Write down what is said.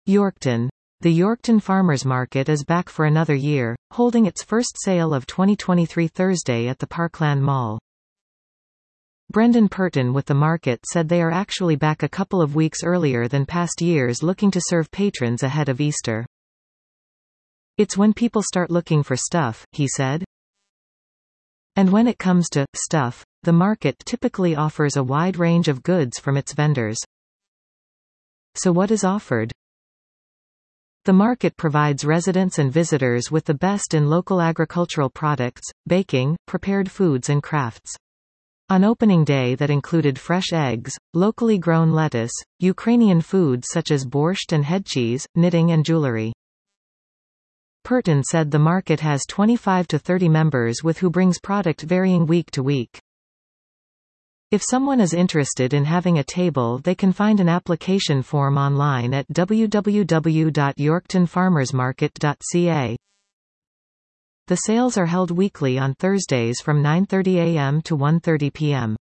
Yorkton. The Yorkton Farmers Market is back for another year, holding its first sale of 2023 Thursday at the Parkland Mall. Brendan Purton with the market said they are actually back a couple of weeks earlier than past years, looking to serve patrons ahead of Easter. "It's when people start looking for stuff," he said. And when it comes to stuff, the market typically offers a wide range of goods from its vendors. So what is offered? The market provides residents and visitors with the best in local agricultural products, baking, prepared foods and crafts. On opening day that included fresh eggs, locally grown lettuce, Ukrainian foods such as borscht and head cheese, knitting and jewelry. Purton said the market has 25 to 30 members with who brings product varying week to week. If someone is interested in having a table, they can find an application form online at www.yorktonfarmersmarket.ca. The sales are held weekly on Thursdays from 9:30 a.m. to 1:30 p.m.